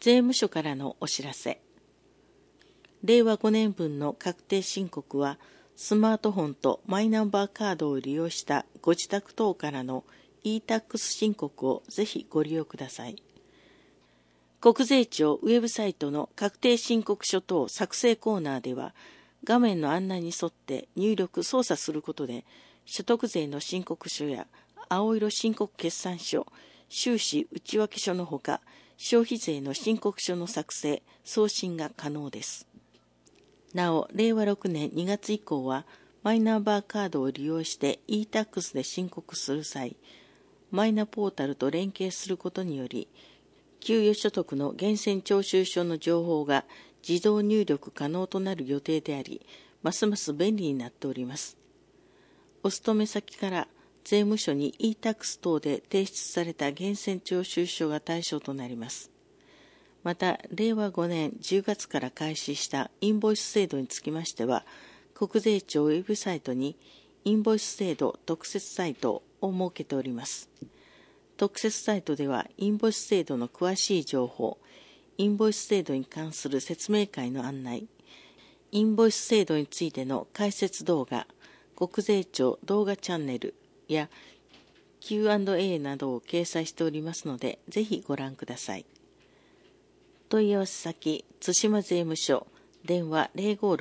税務署からのお知らせ。令和5年分の確定申告は、スマートフォンとマイナンバーカードを利用したご自宅等からの e-tax 申告をぜひご利用ください。国税庁ウェブサイトの確定申告書等作成コーナーでは、画面の案内に沿って入力・操作することで、所得税の申告書や青色申告決算書、収支内訳書のほか、消費税の申告書の作成・送信が可能です。なお、令和6年2月以降は、マイナンバーカードを利用して e-tax で申告する際、マイナポータルと連携することにより、給与所得の源泉徴収書の情報が自動入力可能となる予定であり、ますます便利になっております。お勤め先から税務署に e-tax 等で提出された源泉徴収書が対象となります。また、令和5年10月から開始したインボイス制度につきましては、国税庁ウェブサイトにインボイス制度特設サイトを設けております。特設サイトでは、インボイス制度の詳しい情報、インボイス制度に関する説明会の案内、インボイス制度についての解説動画、国税庁動画チャンネルや Q&A などを掲載しておりますので、ぜひご覧ください。問い合わせ先、津島税務署、電話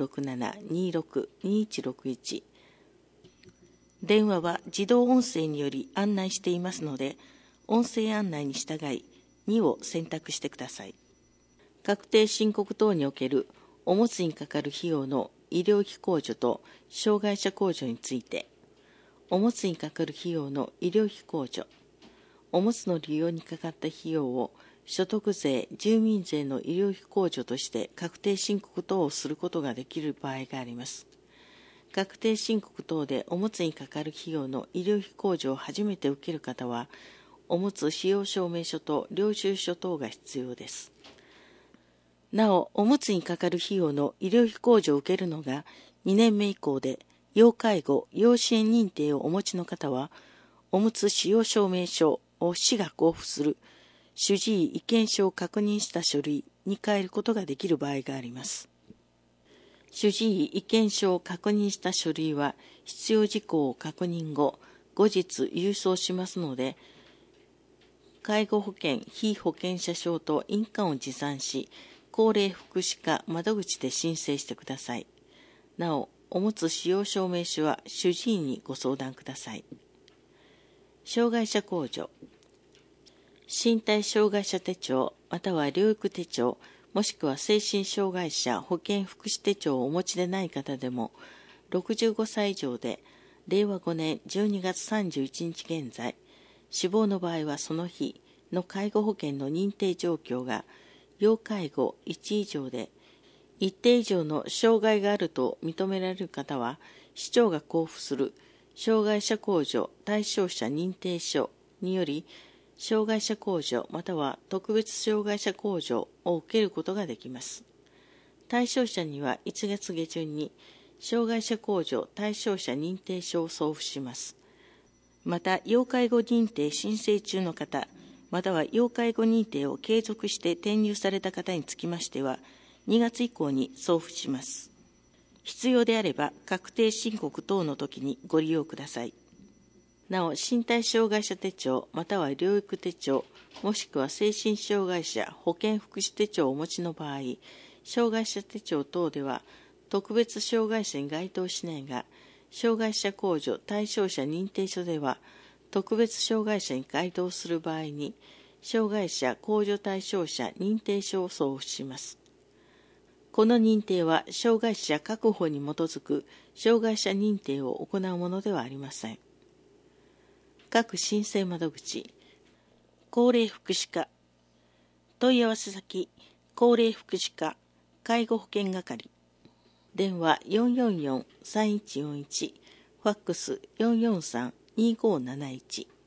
0567-26-2161。電話は自動音声により案内していますので、音声案内に従い2を選択してください。確定申告等におけるおむつにかかる費用の医療費控除と障害者控除について、おむつにかかる費用の医療費控除、おむつの利用にかかった費用を所得税、住民税の医療費控除として確定申告等をすることができる場合があります。確定申告等でおむつにかかる費用の医療費控除を初めて受ける方は、おむつ使用証明書と領収書等が必要です。なお、おむつにかかる費用の医療費控除を受けるのが2年目以降で、要介護・要支援認定をお持ちの方は、おむつ使用証明書を市が交付する主治医意見書を確認した書類に変えることができる場合があります。主治医意見書を確認した書類は必要事項を確認後、後日郵送しますので、介護保険・被保険者証と印鑑を持参し、高齢福祉課窓口で申請してください。なお、おむつ使用証明書は主治医にご相談ください。障害者控除。身体障害者手帳または療育手帳、もしくは精神障害者保健福祉手帳をお持ちでない方でも、65歳以上で、令和5年12月31日現在、死亡の場合はその日の介護保険の認定状況が、要介護1以上で、一定以上の障害があると認められる方は、市長が交付する障害者控除対象者認定書により、障害者控除または特別障害者控除を受けることができます。対象者には1月下旬に障害者控除対象者認定書を送付します。また、要介護認定申請中の方、または要介護認定を継続して転入された方につきましては、2月以降に送付します。必要であれば、確定申告等の時にご利用ください。なお、身体障害者手帳、または療育手帳、もしくは精神障害者保健福祉手帳をお持ちの場合、障害者手帳等では、特別障害者に該当しないが、障害者控除対象者認定書では、特別障害者に該当する場合に、障害者控除対象者認定書を送付します。この認定は、障害者確保に基づく障害者認定を行うものではありません。各申請窓口、高齢福祉課、問い合わせ先、高齢福祉課、介護保険係、電話444-3141、ファックス443-2571。